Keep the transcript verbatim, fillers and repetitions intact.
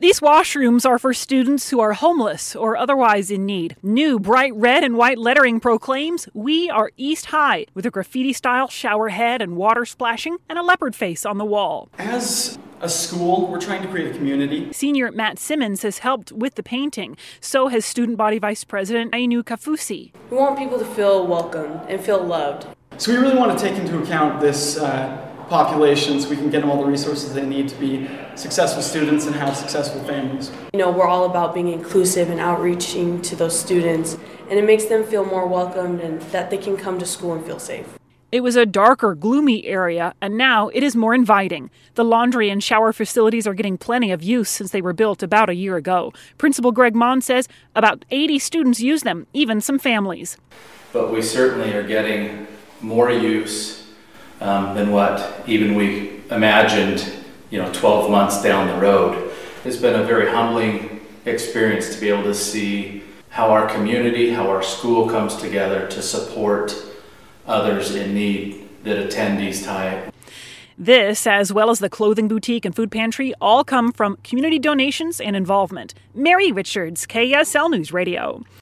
These washrooms are for students who are homeless or otherwise in need. New bright red and white lettering proclaims, "We are East High," with a graffiti-style shower head and water splashing and a leopard face on the wall. As a school, we're trying to create a community. Senior Matt Simmons has helped with the painting. So has Student Body Vice President Ainu Kafusi. We want people to feel welcome and feel loved. So we really want to take into account this uh, population so we can get them all the resources they need to be successful students and have successful families. You know, we're all about being inclusive and outreaching to those students, and it makes them feel more welcomed and that they can come to school and feel safe. It was a darker, gloomy area, and now it is more inviting. The laundry and shower facilities are getting plenty of use since they were built about a year ago. Principal Greg Mon says about eighty students use them, even some families. But we certainly are getting more use um, than what even we imagined, you know, twelve months down the road. It's been a very humbling experience to be able to see how our community, how our school comes together to support others in need that attend East High. This, as well as the clothing boutique and food pantry, all come from community donations and involvement. Mary Richards, K S L News Radio.